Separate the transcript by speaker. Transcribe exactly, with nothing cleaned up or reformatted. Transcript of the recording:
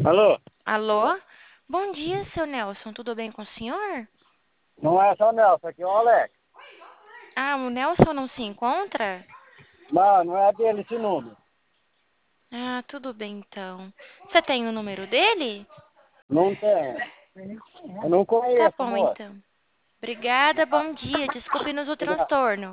Speaker 1: Alô?
Speaker 2: Alô? Bom dia, seu Nelson. Tudo bem com o senhor?
Speaker 1: Não é só o Nelson, aqui é o Alex.
Speaker 2: Ah, o Nelson não se encontra?
Speaker 1: Não, não é dele esse número.
Speaker 2: Ah, tudo bem então. Você tem o número dele?
Speaker 1: Não tem. Eu não
Speaker 2: Tá
Speaker 1: conheço,
Speaker 2: bom
Speaker 1: moço.
Speaker 2: então. Obrigada, bom dia. Desculpe-nos o
Speaker 1: Obrigado.
Speaker 2: transtorno.